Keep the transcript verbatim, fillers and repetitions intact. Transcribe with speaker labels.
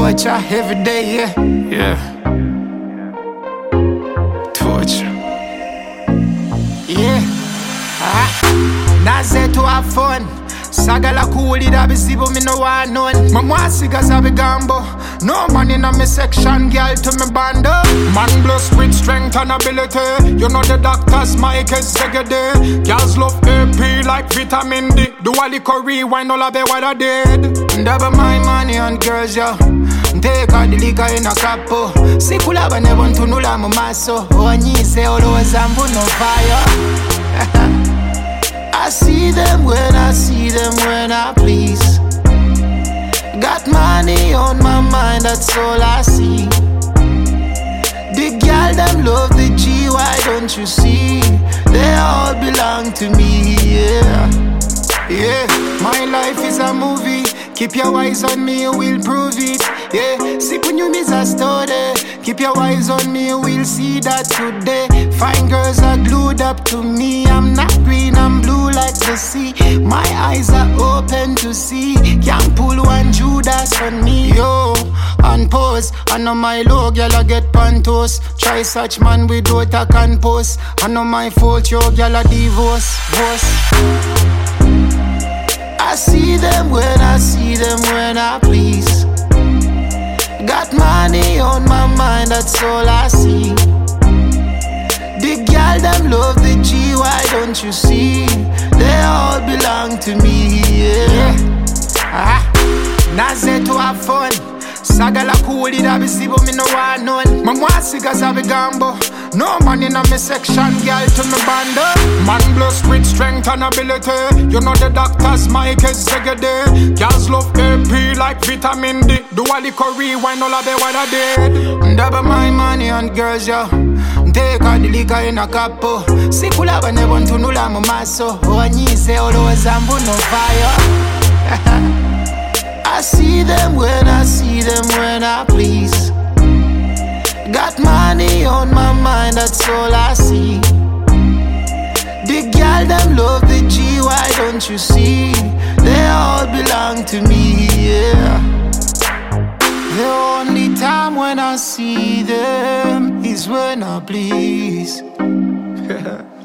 Speaker 1: torture every day, yeah. Yeah. Torture. Yeah. Ah. Naze to have fun. Sagala cool it up, see but me no want none. My mwasigas have a gambo. No man in a me section, girl to me bando. Man blessed with strength and ability. You know the doctors, Mike is segede. Girls love A P like vitamin D. Do all the curry, wine all of the what I did. Double my money on girls, yo. Take all the liquor in a capo. Si kulaba ne want to nula mo maso. Onyise always ambu no fire. I see them when I see them when I please. Got money on my mind, that's all I see. The girl them love the G, why don't you see? They all belong to me, yeah. Yeah, my life is a movie. Keep your eyes on me, you will prove it. Yeah, see when you miss a story. Keep your eyes on me, you will see that today. Fine girls are glued up to me. I'm not green, I'm blue like the sea. My eyes are open to see. Can't pull one Judas on me, yo. On pose, I know my low, girl I get pantos. Try such man without a can post. I know my fault, yo, girl I divorce, divorce. I see them when I see them when I please. Got money on my mind, that's all I see. The girl them love the G, why don't you see? They all belong to me, yeah. Ah, Naze to have fun. Sagala cool it up, see but me no want none. My mwasigas have a gambo. No man in a me section, girl to me bando. Man blessed with strength and ability. You know the doctors, Mike is segede. Girls love A P like vitamin D. Do all the curry, wine all of the what I did. Double my money on girls, yo. Take all the liquor in a capo. Si kulaba ne want to nula mo maso. Onyise always ambu no fire. I see them when I see them when I please. Got money on my mind, that's all I see. The girl them love the G, why don't you see? They all belong to me, yeah. The only time when I see them is when I please.